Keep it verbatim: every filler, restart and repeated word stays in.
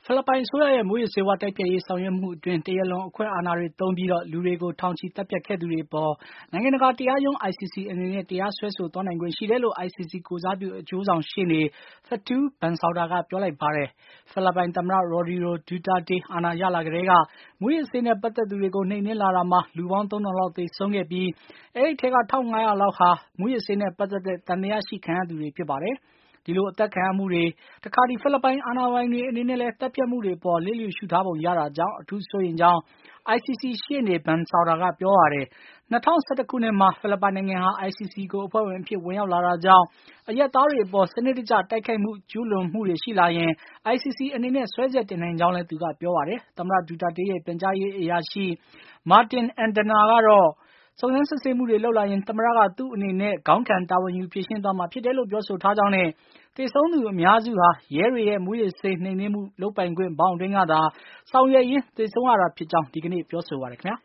ဖိလစ်ပိုင်အစိုးရရဲ့ မူးယစ်ဆေးဝါးတိုက်ဖျက်ရေးဆောင်ရွက်မှုအတွင်း တရားလွန်အခွင့်အာဏာတွေသုံးပြီး လူတွေကို ထောင်ချီသတ်ဖြတ်ခဲ့သူတွေအပေါ် နိုင်ငံတကာတရားရုံး I C C အနေနဲ့ တရားစွဲဆိုသွားနိုင်ခွင့်ရှိတယ်လို့ I C C ကိုယ်စားပြု အကျိုးဆောင်ရှေ့နေ Fatou Bensouda က ပြောလိုက်ပါတယ်။ ဖိလစ်ပိုင်သမ္မတ Rodrigo Duterte အာဏာရလာကတည်းက မူးယစ်ဆေးနဲ့ပတ်သက်သူတွေကို နှိမ်နင်းလာတာမှာ လူပေါင်း သုံးထောင်လောက်သေဆုံးခဲ့ပြီး အဲဒီထဲက ၁၅၀၀ လောက်ဟာ မူးယစ်ဆေးနဲ့ပတ်သက်တဲ့ သံသယရှိခံရသူတွေဖြစ်ပါတယ်။ ဒီလိုအသတ်ခံရမှုတွေ တခါ ဖိလစ်ပိုင်အာဏာပိုင်တွေအနေနဲ့လည်း သတ်ဖြတ်မှုတွေအပေါ် လျစ်လျူရှုထားပုံရတာကြောင့် အထူးစိုးရိမ်ကြောင်း I C C ရှေ့နေ Bensouda က ပြောပါတယ်။ ၂၀၁၁ ခုနှစ်မှာ ဖိလစ်ပိုင်နိုင်ငံဟာ I C C ကို အဖွဲ့ဝင်အဖြစ် ဝင်ရောက်လာတာကြောင့် အရပ်သားတွေအပေါ် စနစ်တကျတိုက်ခိုက်မှုကျူးလွန်မှုတွေရှိလာရင် I C C အနေနဲ့ စွဲချက်တင်နိုင်ကြောင်းလည်း သူကပြောပါတယ်။ သမ္မတ Duterte ရဲ့ ပြန်ကြားရေးအရာရှိ Martin Antona ကတော့ စုံစမ်းစစ်ဆေးမှုတွေလုပ်လာရင် သမ္မတက သူ့အနေနဲ့ ခေါင်းခံတာဝန်ယူဖြေရှင်းသွားမှာဖြစ်တယ်လို့ ပြောဆိုထားကြောင်းနဲ့ သေဆုံးသူအများစုဟာ ရဲတွေရဲ့ မူးယစ်ဆေးနှိမ်နင်းမှုလုပ်ပိုင်ခွင့်ဘောင်အတွင်းကသာ ဆောင်ရွက်ရင်း သေဆုံးရတာဖြစ်ကြောင်း ဒီကနေ့ ပြောဆိုပါတယ်ခင်ဗျာ